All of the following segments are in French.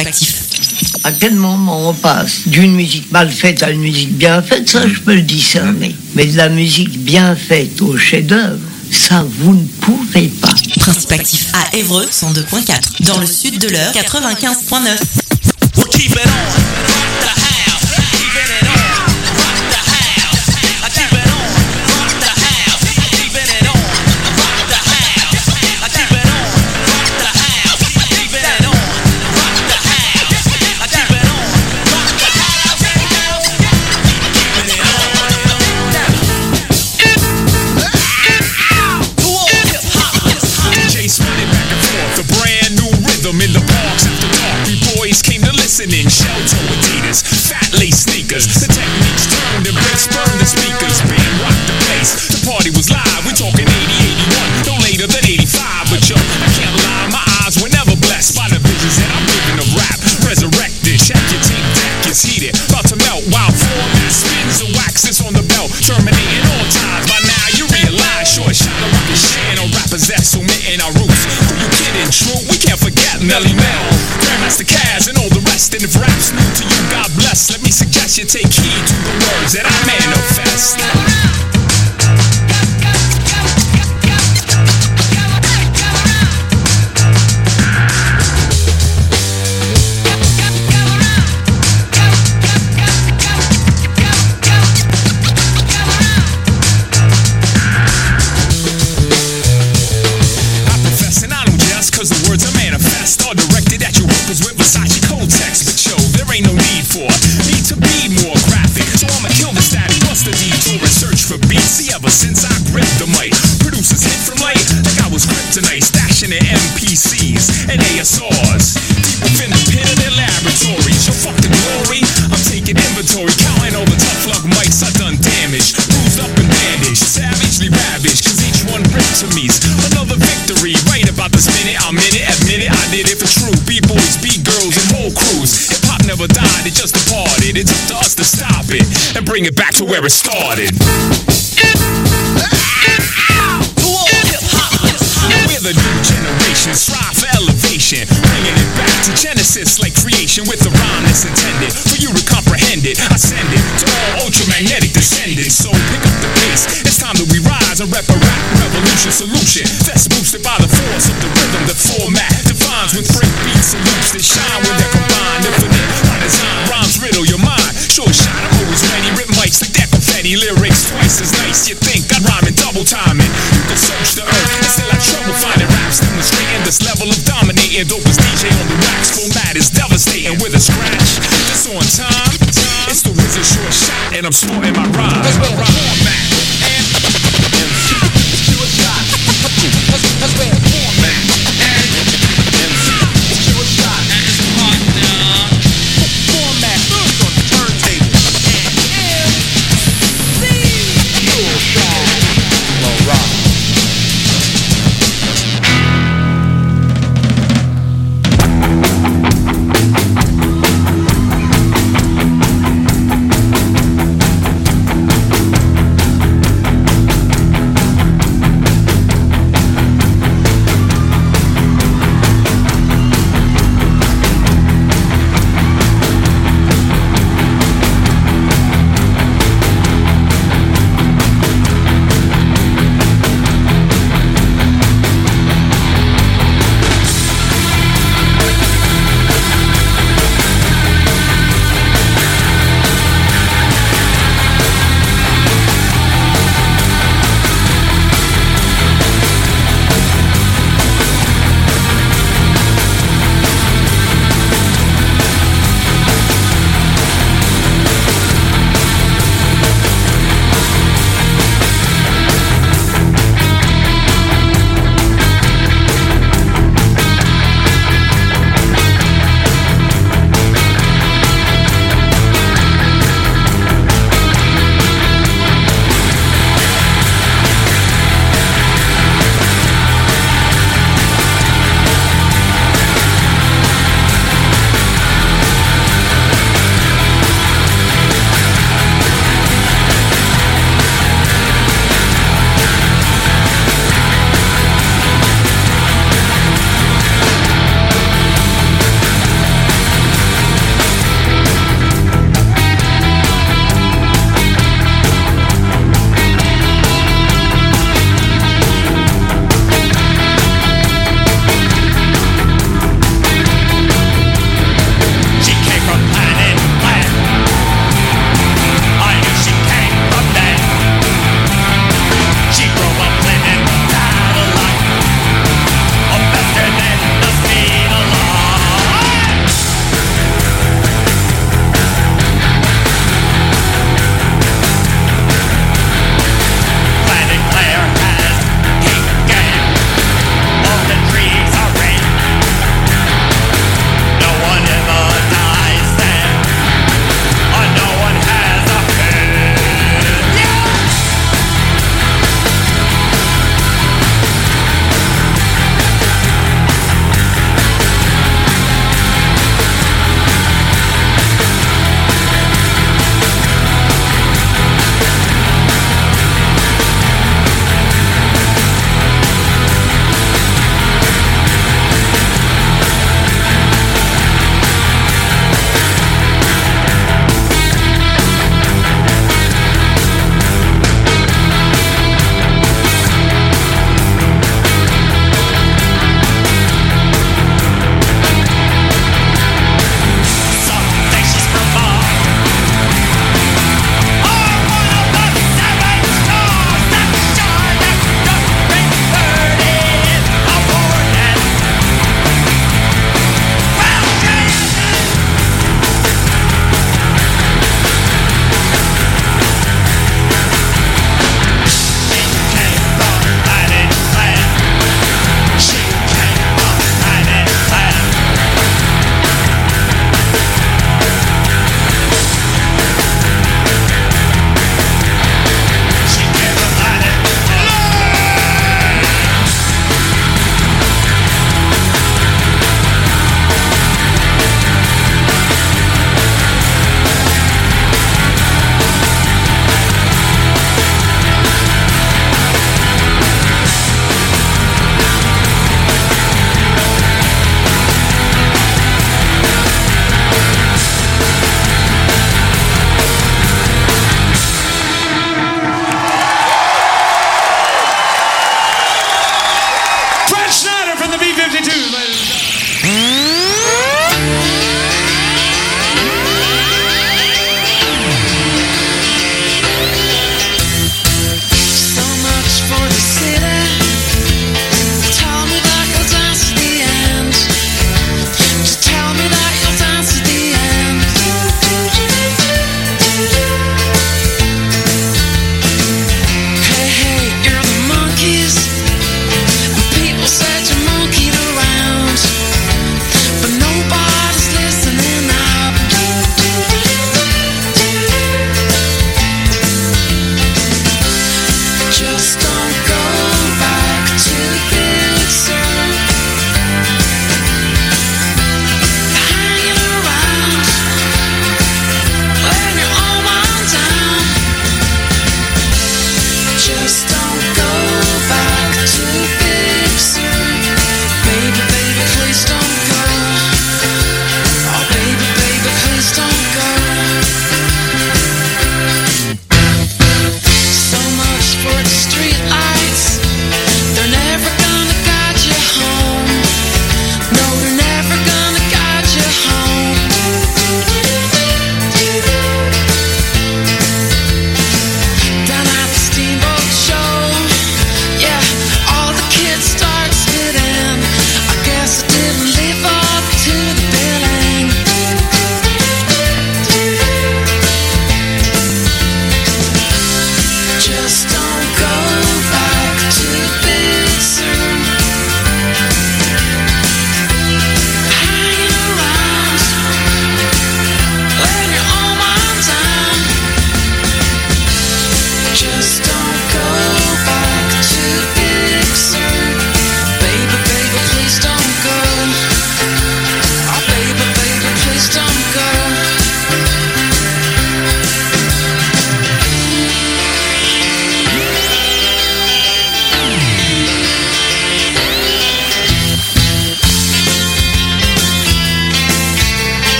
Actif. À quel moment on passe d'une musique mal faite à une musique bien faite, ça je peux le discerner. Mais de la musique bien faite au chef-d'œuvre, ça vous ne pouvez pas. Principe Actif à Évreux 102.4. Dans le sud de l'Eure 95.9. In the parks after dark, we boys came to listen in. Shell-toe Adidas, fat lace sneakers. The techniques turned and Brits burned the speakers. Band rocked the place. The party was live. We're talking 80, 81, no later than 85. But yo, I can't lie, my eyes were never blessed by the visions that I'm living of rap. Resurrected, check your tape deck, it's heated, about to melt. While format spins the wax that's on the belt, terminating all ties. By now you realize, short shot of rocket shit on rappers that's omitting our roots. Who you kidding? True, we can't forget Melly Mel, Grandmaster Caz, and all the rest. And if rap's new to you, God bless. Let me suggest you take heed to the words that I manifest. Since I gripped the mic, producers hit from late like I was kryptonite, stashing in MPCs and ASRs deep within the pit of their laboratories. Your fucking glory, I'm taking inventory, counting all the tough luck mics I done damage, bruised up and bandaged, savagely ravaged, cause each one ripped to me's another victory. Right about this minute, I'm in it, admit it, I did it for true. B-boys, B-girls, and whole crews. Hip-hop never died, it just departed. It's up to us to stop it and bring it back to where it started. We're the new generation, strive for elevation, bringing it back to Genesis like creation with a rhyme that's intended for you to comprehend it. I send it to all ultramagnetic descendants, so pick up the pace. It's time that we rise and rep a rap revolution solution that's boosted by the force of the rhythm. The format defines with break beats and loops that shine when they're combined. Infinite by design, rhymes riddle your mind. Short shot, I'm always ready, rip mics like that confetti. Lyrics twice as nice, you think I'd rhyme in double timing. You can search the earth and still have trouble finding raps demonstrating this level of dominating. Dopest DJ on the wax, format is devastating with a scratch. This on time, it's the Wizard Short Shot, and I'm snorting my rhyme. That's where the format and short shot. That's where the format and short shot. That's the partner. Format on the turntable. All right.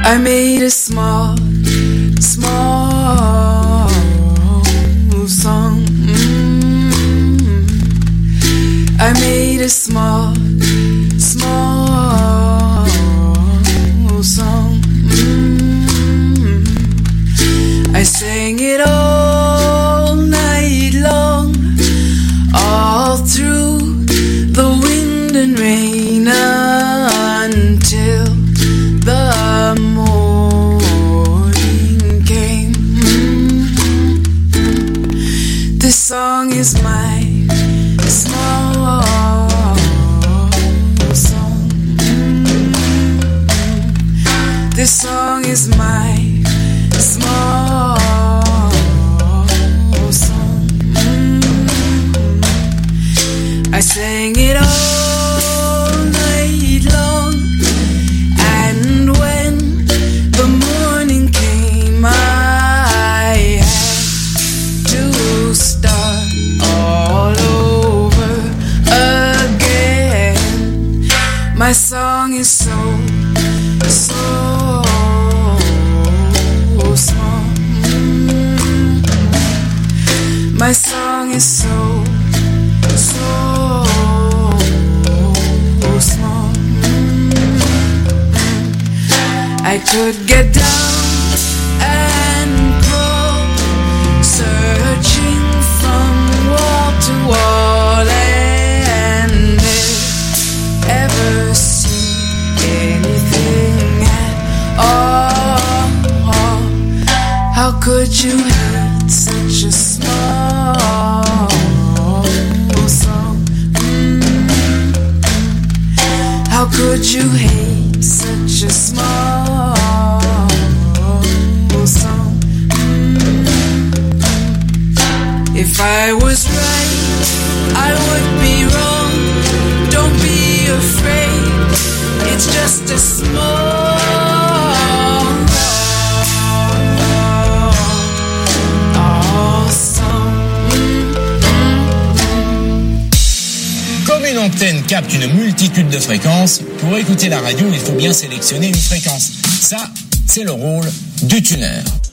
I made a small song. I made a small song. I sang it all night long, all through the wind and rain until the morning came. This song is my small song. This song is my small song. I sang it all night long, and when the morning came, I had to start all over again. My song is so small. My song is so small. I could get down and crawl, searching from wall to wall, and ever see anything at all. How could you hate such a small song? How could you hate such a small song? If I was right, I would be wrong. Don't be afraid, it's just a small Une antenne capte une multitude de fréquences. Pour écouter la radio, il faut bien sélectionner une fréquence. Ça, c'est le rôle du tuner.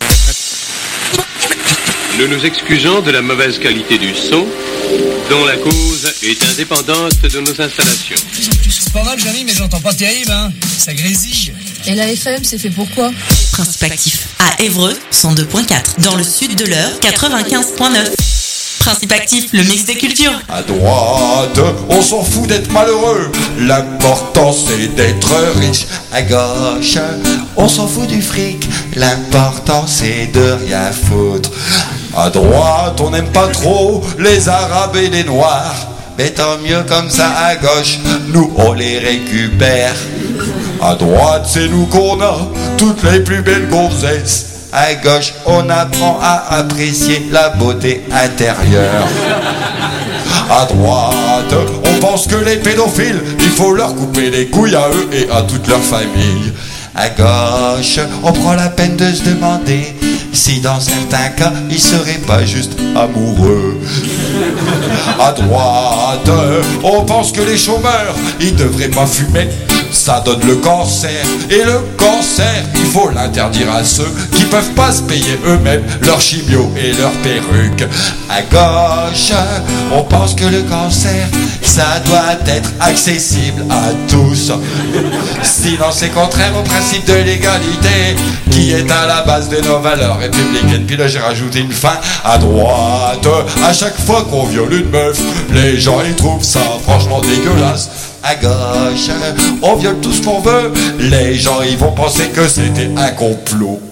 Nous nous excusons de la mauvaise qualité du son, dont la cause est indépendante de nos installations. C'est pas mal, Jérémy, mais j'entends pas terrible, hein. Ça grésille. Et la FM, c'est fait pourquoi? Principe actif à Évreux, 102.4. Dans le sud de l'Eure, 95.9. Principe actif, le mix des cultures. À droite, on s'en fout d'être malheureux. L'important c'est d'être riche. À gauche, on s'en fout du fric. L'important c'est de rien foutre. À droite, on n'aime pas trop les arabes et les noirs. Mais tant mieux comme ça à gauche, nous on les récupère. À droite, c'est nous qu'on a toutes les plus belles gonzesses. À gauche, on apprend à apprécier la beauté intérieure. À droite, on pense que les pédophiles, il faut leur couper les couilles à eux et à toute leur famille. À gauche, on prend la peine de se demander si dans certains cas, ils seraient pas juste amoureux. À droite, on pense que les chômeurs, ils devraient pas fumer. Ça donne le cancer. Et le cancer, il faut l'interdire à ceux qui peuvent pas se payer eux-mêmes leur chimio et leur perruque. À gauche, on pense que le cancer, ça doit être accessible à tous. Sinon c'est contraire au principe de l'égalité qui est à la base de nos valeurs républicaines. Puis là j'ai rajouté une fin. À droite, à chaque fois qu'on viole une meuf, les gens ils trouvent ça franchement dégueulasse. À gauche, on viole tout ce qu'on veut, les gens ils vont penser que c'était un complot.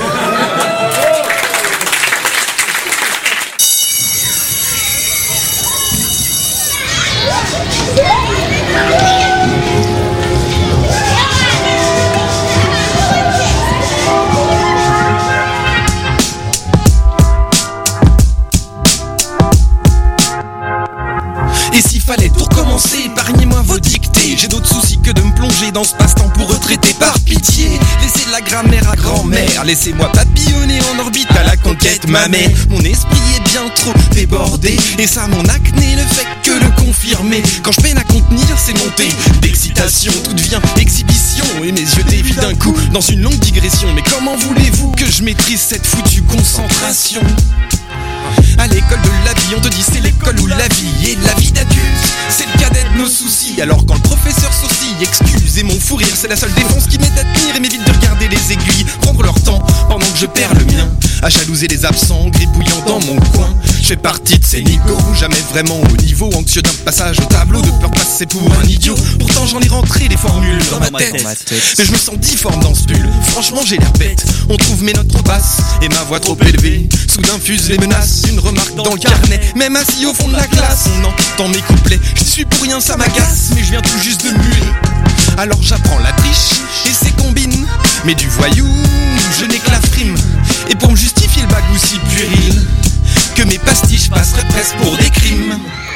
Et s'il fallait tout recommencer, épargnez-moi vos dictées. J'ai d'autres soucis que de me plonger dans ce passe-temps pour retraiter par pitié. Laissez la grammaire à grand-mère. Laissez-moi papillonner en orbite à la conquête, ma mère. Mon esprit est bien trop débordé, et ça mon acné ne fait que le confirmer. Quand je peine à contenir ces montées d'excitation, tout devient exhibition et mes yeux dévient d'un coup dans une longue digression. Mais comment voulez-vous que je maîtrise cette foutue concentration? À l'école de la vie, on te dit c'est l'école où la vie et la vie d'adulte, c'est le cadet de nos soucis. Alors quand le professeur saucille, excusez mon fou rire, c'est la seule défense qui m'aide à tenir et m'évite de regarder les aiguilles prendre leur temps pendant que je perds le mien, à jalouser les absents, gribouillant dans mon coin. Je fais partie de ces nigauds, jamais vraiment au niveau, anxieux d'un passage au tableau, de peur passer pour un idiot. Pourtant j'en ai rentré des formules dans ma tête, mais je me sens difforme dans ce pull. Franchement j'ai l'air bête, on trouve mes notes trop basses et ma voix trop élevée. Soudain fusent les menaces, une remarque dans le carnet. Même assis au fond de la classe, on entend mes couplets. Je suis pour rien, ça m'agace, mais je viens tout juste de muer. Alors j'apprends la triche et ses combines, mais du voyou, je n'ai que la frime. Et pour me justifier le bagou si puéril, que mes pastiches passeraient presque pour des crimes.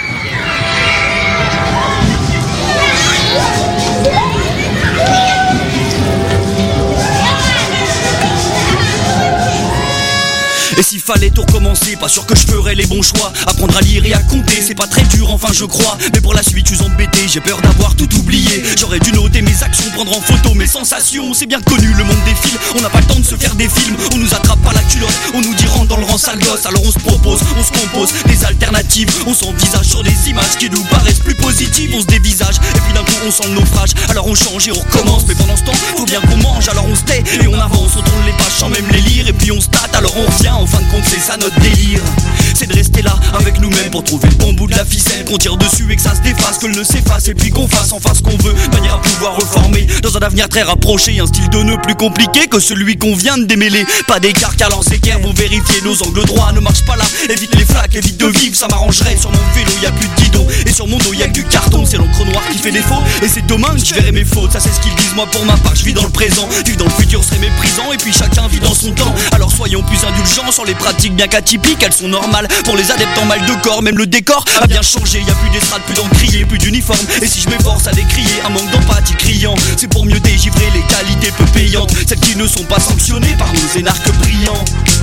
Et s'il fallait tout recommencer, pas sûr que je ferais les bons choix. Apprendre à lire et à compter, c'est pas très dur, enfin je crois. Mais pour la suite, je suis embêté, j'ai peur d'avoir tout oublié. J'aurais dû noter mes actions, prendre en photo mes sensations. C'est bien connu, le monde défile, on n'a pas le temps de se faire des films. On nous attrape par la culotte, on nous dit rentre dans le rang sale gosse. Alors on se propose, on se compose des alternatives. On s'envisage sur des images qui nous paraissent plus positives. On se dévisage, et puis d'un coup on sent le naufrage. Alors on change et on recommence, mais pendant ce temps, faut bien qu'on mange. Alors on se tait et on avance, on tourne les pages sans même les lire. Et puis on se tâte, alors on revient. En fin de compte c'est ça notre délire, c'est de rester là avec nous-mêmes pour trouver le bon bout de la ficelle, qu'on tire dessus et que ça se défasse, que le s'efface et puis qu'on fasse enfin ce qu'on veut, de manière à pouvoir reformer dans un avenir très rapproché, un style de nœud plus compliqué que celui qu'on vient de démêler. Pas d'écart car l'équerre vont vérifier nos angles droits, ne marche pas là, évite les flaques, évite de vivre, ça m'arrangerait. Sur mon vélo y'a plus de guidon et sur mon dos y'a que du carton, c'est l'encre noire qui fait défaut et c'est demain que je verrai mes fautes. Ça c'est ce qu'ils disent, moi pour ma part je vis dans le présent, vivre dans le futur serait méprisant et puis chacun vit dans son temps. Alors soyons plus indulgents sur les pratiques bien qu'atypiques, elles sont normales pour les adeptes en mal de corps. Même le décor a bien changé, y a plus d'estrade, plus d'encrier, plus d'uniforme. Et si je m'efforce à décrier un manque d'empathie criant, c'est pour mieux dégivrer les qualités peu payantes, celles qui ne sont pas sanctionnées par nos énarques brillants.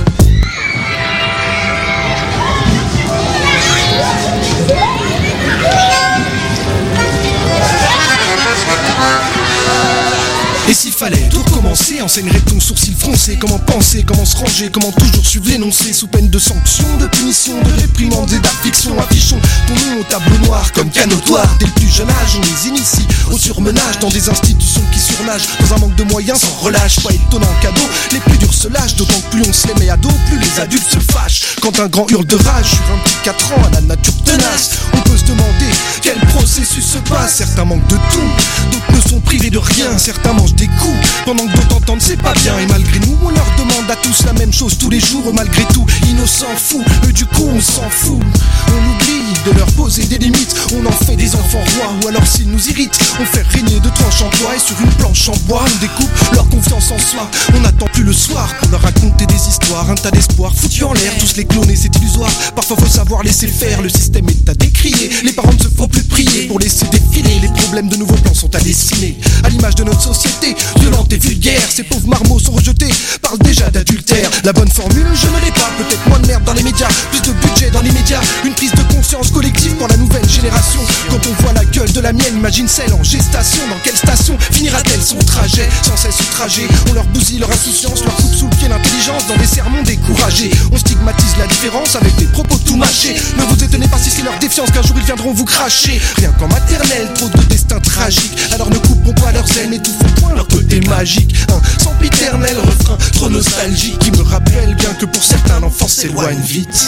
Et s'il fallait tout recommencer, enseignerait ton sourcil froncé. Comment penser, comment se ranger, comment toujours suivre l'énoncé. Sous peine de sanctions, de punitions, de réprimandes et d'afflictions. Affichons ton nom au tableau noir comme canotoire. Dès le plus jeune âge, on les initie au surmenage dans des institutions qui surnagent dans un manque de moyens sans relâche. Pas étonnant cadeau, les plus durs se lâchent. D'autant que plus on se les met à dos, plus les adultes se fâchent. Quand un grand hurle de rage sur un petit 4 ans à la nature tenace, on peut se demander quel processus se passe. Certains manquent de tout, d'autres ne sont privés de rien. Certains mangent des coups, pendant que d'autres entendent c'est pas bien. Et malgré nous, on leur demande à tous la même chose tous les jours. Malgré tout, ils ne s'en foutent, eux du coup on s'en fout. On oublie de leur poser des limites, on en fait des enfants rois. Ou alors s'ils nous irritent, on fait régner de tranches en bois. Et sur une planche en bois, on découpe leur confiance en soi. On n'attend plus le soir pour leur raconter des histoires. Un tas d'espoir foutu en l'air, tous les cloner c'est illusoire. Parfois faut savoir laisser faire, le système est à décrier. Les parents ne se font plus prier pour laisser défiler. Les problèmes de nouveaux plans sont à dessiner, à l'image de notre société violente et vulgaire. Ces pauvres marmots sont rejetés, parlent déjà d'adultère. La bonne formule, je ne l'ai pas, peut-être moins de merde dans les médias, plus de budget dans les médias, une prise de conscience collective pour la nouvelle génération. Quand on voit la gueule de la mienne, imagine celle en gestation. Dans quelle station finira-t-elle son trajet? Sans cesse outragé, on leur bousille leur insouciance, leur coupe sous le pied l'intelligence dans des sermons découragés. On stigmatise la différence avec des propos tout mâchés. Ne vous étonnez pas si c'est leur défiance qu'un jour ils viendront vous cracher. Rien qu'en maternelle, trop de destins tragiques. Alors ne couperont pas leurs ailes, n'étouffons point leur côté magique. Un sempiternel refrain trop nostalgique qui me rappelle bien que pour certains l'enfance s'éloigne vite.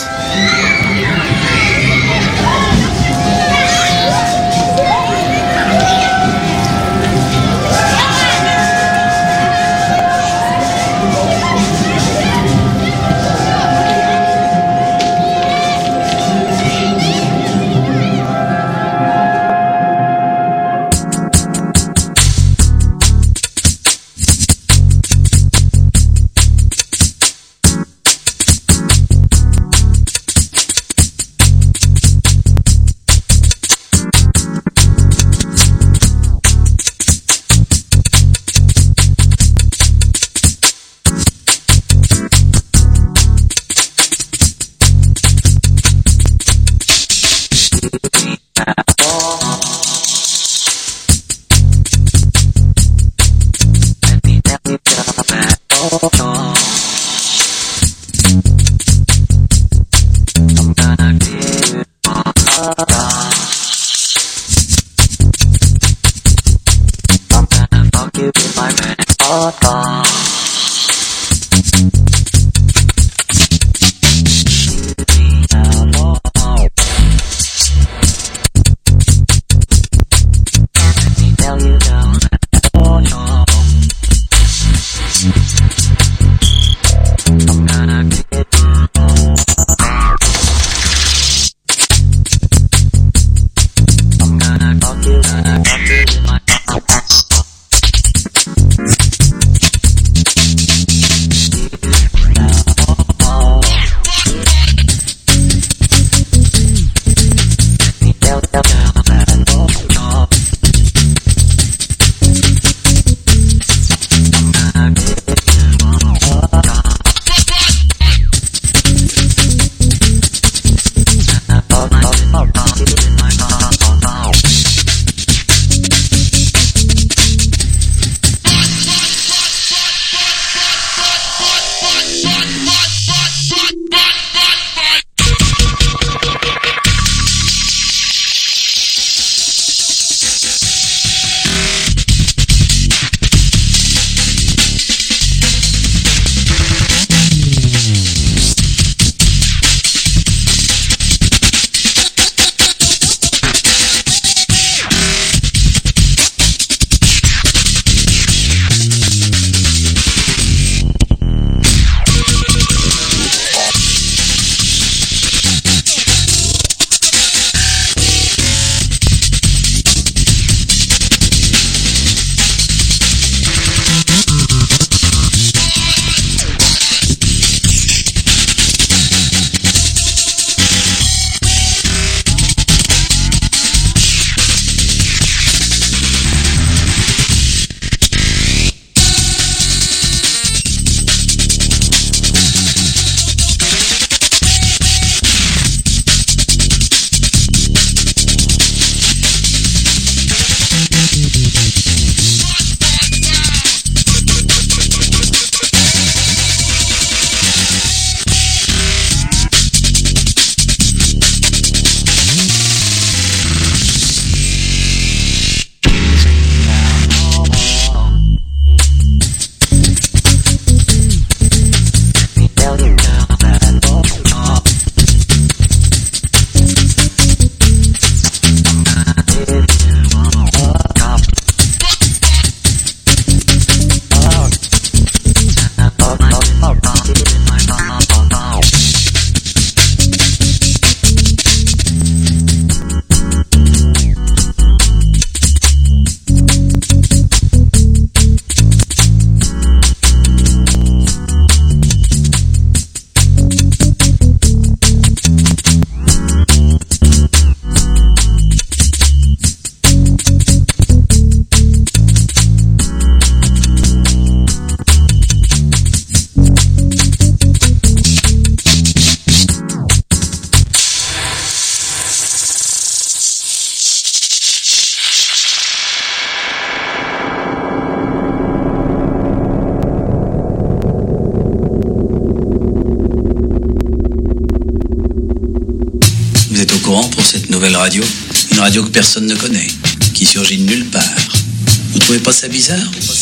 nouvelle radio, une radio que personne ne connaît, qui surgit de nulle part. Vous trouvez pas ça bizarre?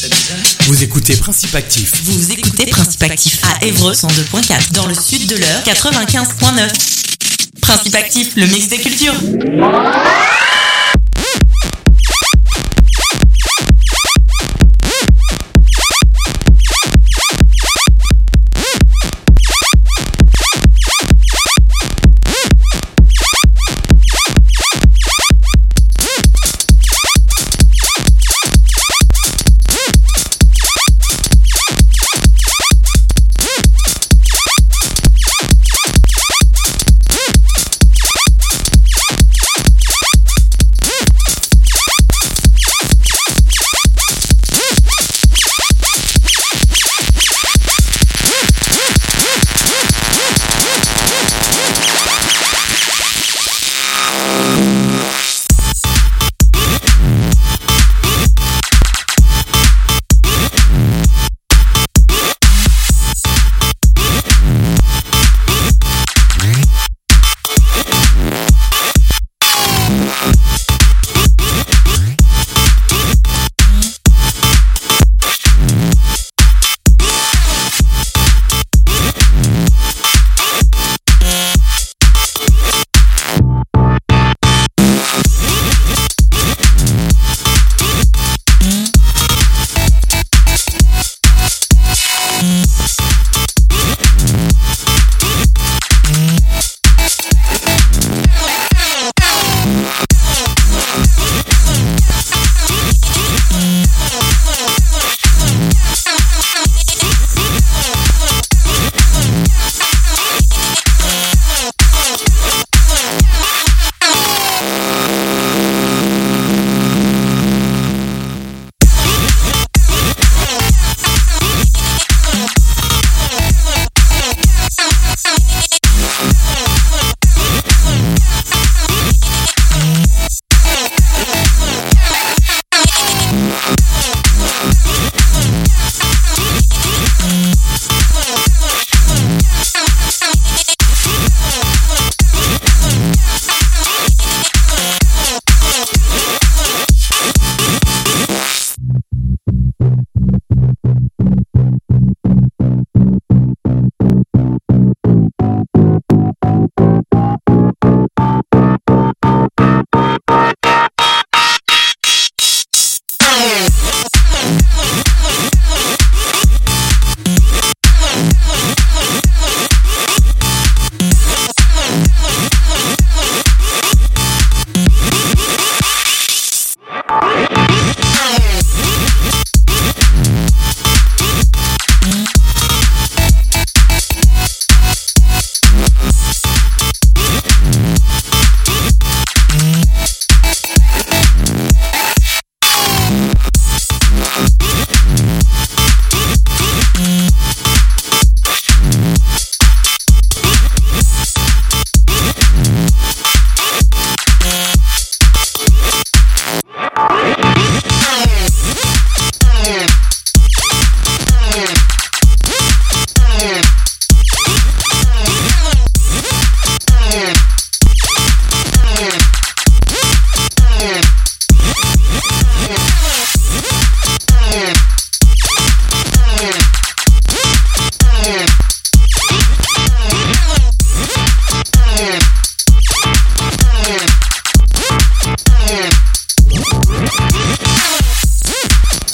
Vous écoutez Principe Actif. Vous écoutez Principe Actif à Évreux 102.4, dans le sud de l'Eure 95.9. Principe Actif, le mix des cultures.